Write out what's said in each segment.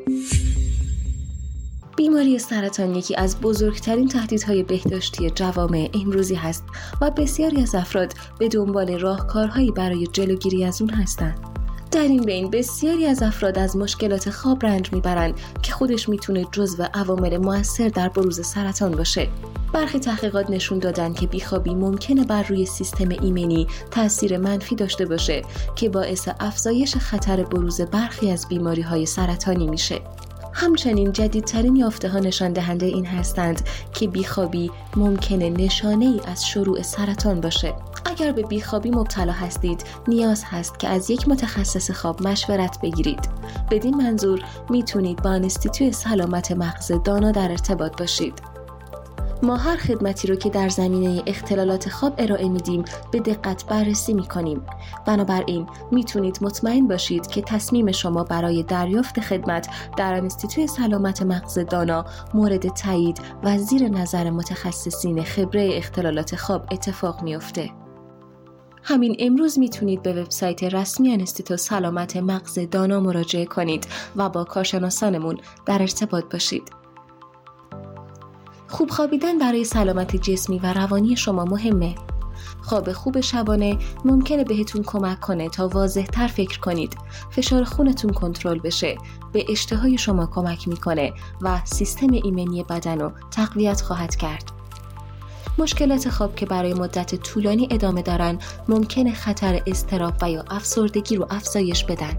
بیماری سرطان یکی از بزرگترین تهدیدهای بهداشتی جوامع امروزی هست و بسیاری از افراد به دنبال راهکارهایی برای جلوگیری از اون هستند. در این بین بسیاری از افراد از مشکلات خواب رنج میبرند که خودش میتونه جزو عوامل مؤثر در بروز سرطان باشه. برخی تحقیقات نشون دادن که بیخوابی ممکنه بر روی سیستم ایمنی تاثیر منفی داشته باشه که باعث افزایش خطر بروز برخی از بیماری‌های سرطانی میشه. همچنین جدیدترین یافته‌ها نشان دهنده این هستند که بیخوابی ممکنه نشانه‌ای از شروع سرطان باشه. اگر به بیخوابی مبتلا هستید، نیاز هست که از یک متخصص خواب مشورت بگیرید. بدین منظور میتونید با انستیتوی سلامت مغز دانا در ارتباط باشید. ما هر خدمتی رو که در زمینه اختلالات خواب ارائه میدیم به دقت بررسی میکنیم. بنابراین میتونید مطمئن باشید که تصمیم شما برای دریافت خدمت در انستیتوی سلامت مغز دانا مورد تایید و زیر نظر متخصصین خبره اختلالات خواب اتفاق میفته. همین امروز میتونید به وبسایت رسمی انستیتو سلامت مغز دانا مراجعه کنید و با کارشناسانمون در ارتباط باشید. خوب خوابیدن برای سلامت جسمی و روانی شما مهمه. خواب خوب شبانه ممکنه بهتون کمک کنه تا واضح‌تر فکر کنید، فشار خونتون کنترل بشه، به اشتهای شما کمک میکنه و سیستم ایمنی بدن رو تقویت خواهد کرد. مشکلات خواب که برای مدت طولانی ادامه دارن ممکنه خطر اضطراب و یا افسردگی رو افزایش بدن.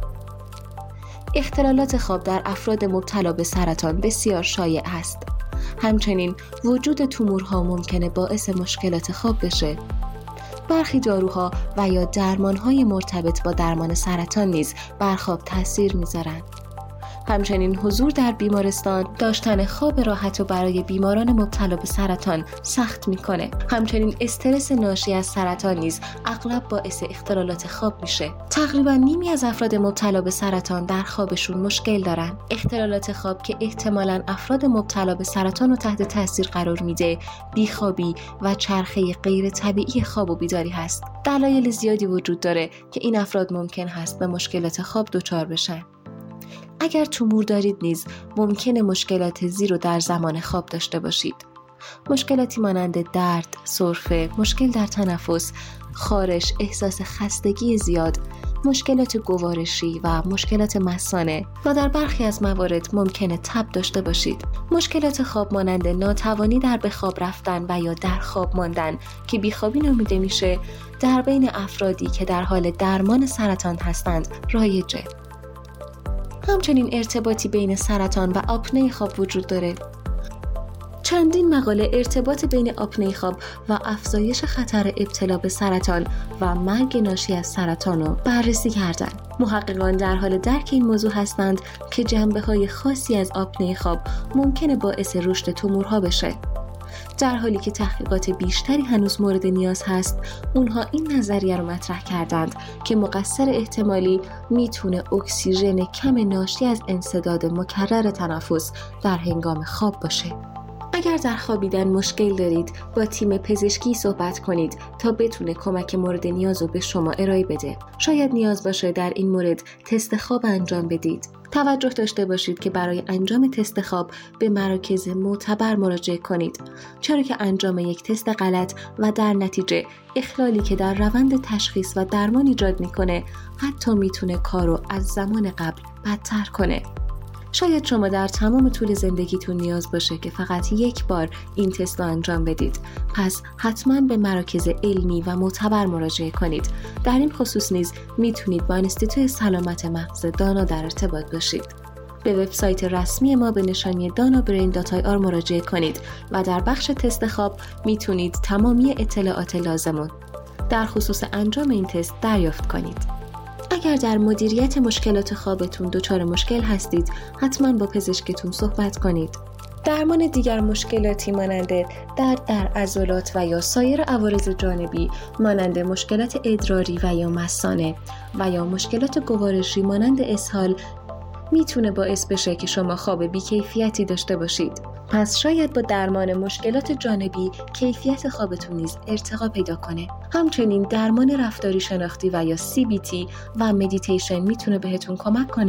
اختلالات خواب در افراد مبتلا به سرطان بسیار شایع است. همچنین وجود تومورها ممکنه باعث مشکلات خواب بشه. برخی داروها و یا درمانهای مرتبط با درمان سرطان نیز بر خواب تاثیر میذارن. همچنین حضور در بیمارستان داشتن خواب راحت و برای بیماران مبتلا به سرطان سخت میکنه. همچنین استرس ناشی از سرطان نیز اغلب باعث اختلالات خواب میشه. تقریبا نیمی از افراد مبتلا به سرطان در خوابشون مشکل دارن. اختلالات خواب که احتمالاً افراد مبتلا به سرطان رو تحت تاثیر قرار میده، بیخوابی و چرخه غیر طبیعی خواب و بیداری هست. دلایل زیادی وجود داره که این افراد ممکن هست به مشکلات خواب دچار بشن. اگر تومور دارید نیز ممکنه مشکلات زیر رو در زمان خواب داشته باشید. مشکلاتی مانند درد، سرفه، مشکل در تنفس، خارش، احساس خستگی زیاد، مشکلات گوارشی و مشکلات مثانه و در برخی از موارد ممکنه تب داشته باشید. مشکلات خواب مانند ناتوانی در به خواب رفتن و یا در خواب ماندن که بیخوابی نامیده میشه، در بین افرادی که در حال درمان سرطان هستند رایجه. همچنین ارتباطی بین سرطان و آپنه خواب وجود داره. چندین مقاله ارتباط بین آپنه خواب و افزایش خطر ابتلا به سرطان و مرگ ناشی از سرطان رو بررسی کردند. محققان در حال درک این موضوع هستند که جنبه‌های خاصی از آپنه خواب ممکنه باعث رشد تومورها بشه. در حالی که تحقیقات بیشتری هنوز مورد نیاز هست، اونها این نظریه رو مطرح کردند که مقصر احتمالی میتونه اکسیژن کم ناشی از انسداد مکرر تنفس در هنگام خواب باشه. اگر در خوابیدن مشکل دارید، با تیم پزشکی صحبت کنید تا بتونه کمک مورد نیاز رو به شما ارائه بده. شاید نیاز باشه در این مورد تست خواب انجام بدید. توجه داشته باشید که برای انجام تست خواب به مراکز معتبر مراجعه کنید، چرا که انجام یک تست غلط و در نتیجه اخلالی که در روند تشخیص و درمان ایجاد میکنه حتی میتونه کارو از زمان قبل بدتر کنه. شاید شما در تمام طول زندگیتون نیاز باشه که فقط یک بار این تست رو انجام بدید. پس حتما به مراکز علمی و معتبر مراجعه کنید. در این خصوص نیز میتونید با انستیتوی سلامت مغز دانا در ارتباط باشید. به وبسایت رسمی ما به نشانی danabrain.ir مراجعه کنید و در بخش تست خواب میتونید تمامی اطلاعات لازم در خصوص انجام این تست دریافت کنید. اگر در مدیریت مشکلات خوابتون دچار مشکل هستید، حتما با پزشکتون صحبت کنید. درمان دیگر مشکلاتی مانند درد در عضلات و یا سایر عوارض جانبی مانند مشکلات ادراری و یا مثانه و یا مشکلات گوارشی مانند اسهال میتونه باعث بشه که شما خواب بی‌کیفیتی داشته باشید. پس شاید با درمان مشکلات جانبی کیفیت خوابتون نیز ارتقا پیدا کنه. همچنین درمان رفتاری شناختی و یا CBT و مدیتیشن میتونه بهتون کمک کنه.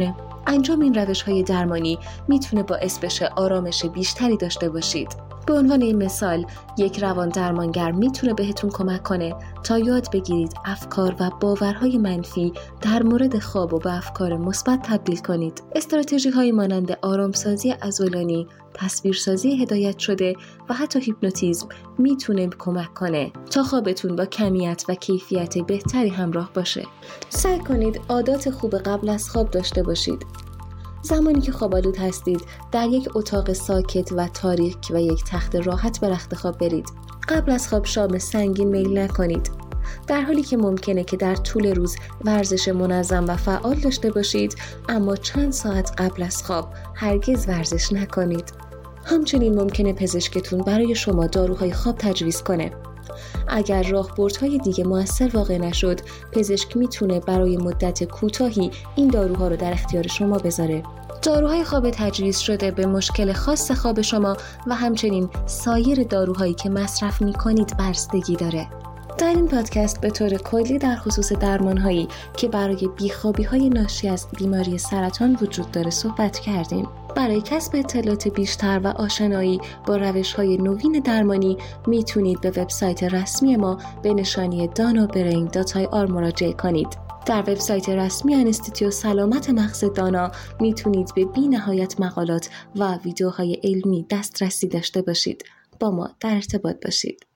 انجام این روش‌های درمانی میتونه باعث بشه آرامش بیشتری داشته باشید. به عنوان مثال، یک روان درمانگر میتونه بهتون کمک کنه تا یاد بگیرید افکار و باورهای منفی در مورد خواب و به افکار مثبت تبدیل کنید. استراتژی‌های مانند آرامسازی عضلانی، تصویرسازی هدایت شده و حتی هیپنوتیزم میتونه کمک کنه تا خوابتون با کمیت و کیفیت بهتری همراه باشه. سعی کنید عادات خوب قبل از خواب داشته باشید. زمانی که خواب‌آلود هستید، در یک اتاق ساکت و تاریک و یک تخت راحت به رخت خواب برید. قبل از خواب شام سنگین میل نکنید. در حالی که ممکنه که در طول روز ورزش منظم و فعال داشته باشید، اما چند ساعت قبل از خواب هرگز ورزش نکنید. همچنین ممکنه پزشکتون برای شما داروهای خواب تجویز کنه. اگر راهبردهای دیگه مؤثر واقع نشد، پزشک میتونه برای مدت کوتاهی این داروها رو در اختیار شما بذاره. داروهای خواب تجویز شده به مشکل خاص خواب شما و همچنین سایر داروهایی که مصرف میکنید بستگی داره. در این پادکست به طور کلی در خصوص درمانهایی که برای بیخوابی‌های ناشی از بیماری سرطان وجود داره صحبت کردیم. برای کسب اطلاعات بیشتر و آشنایی با روش‌های نوین درمانی میتونید به وبسایت رسمی ما به نشانی danabrain.ir مراجعه کنید. در وبسایت رسمی انستیتوی سلامت مغز دانا میتونید به بی‌نهایت مقالات و ویدیوهای علمی دسترسی داشته باشید. با ما در ارتباط باشید.